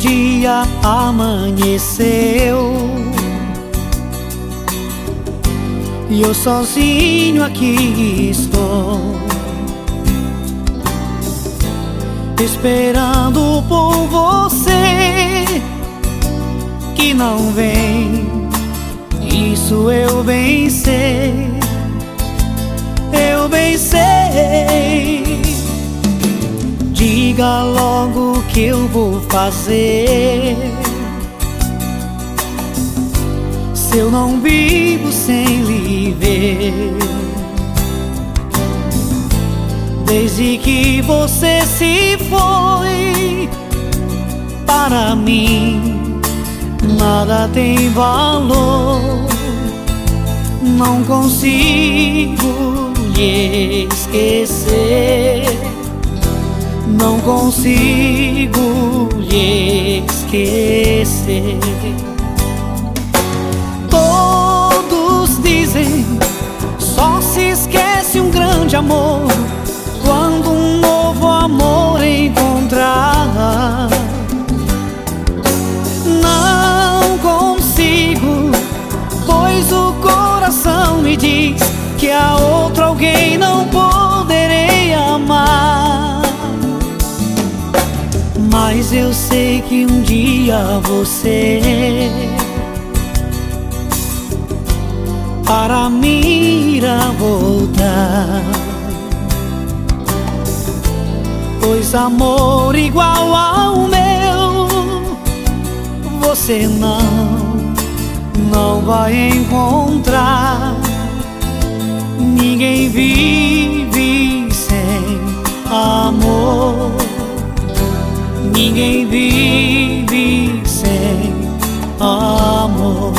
dia amanheceu e eu sozinho aqui estou, esperando por você que não vem. Isso eu bem sei, eu bem sei. Diga logo o que eu vou fazer, se eu não vivo sem lhe ver. Desde que você se foi, para mim nada tem valor. Não consigo lhe esquecer, não consigo lhe esquecer. Todos dizem, só se esquece um grande amor quando um novo amor encontrar. Não consigo, pois o coração me diz que a outro alguém não poderei amar. Mas eu sei que um dia você para mim irá voltar, pois amor igual ao meu você não vai encontrar. Ninguém vive sem amor, ninguém vive sem amor.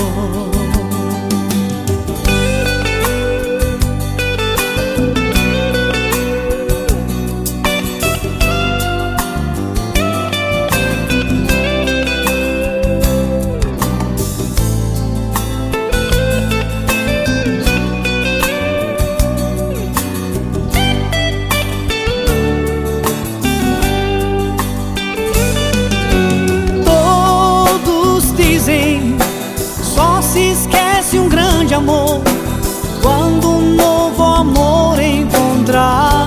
Só se esquece um grande amor quando um novo amor encontrar.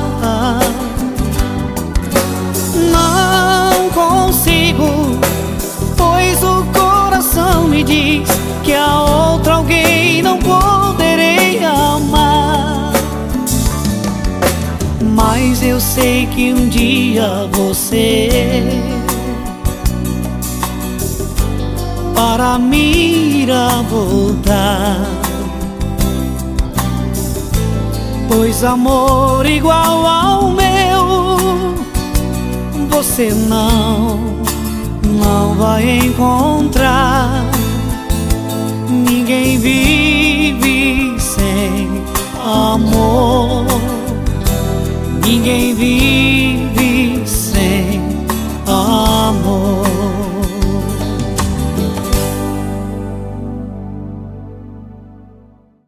Não consigo, pois o coração me diz que a outra alguém não poderei amar. Mas eu sei que um dia você para mim irá voltar, pois amor igual ao meu você não vai encontrar. Ninguém vive sem amor, ninguém vive sem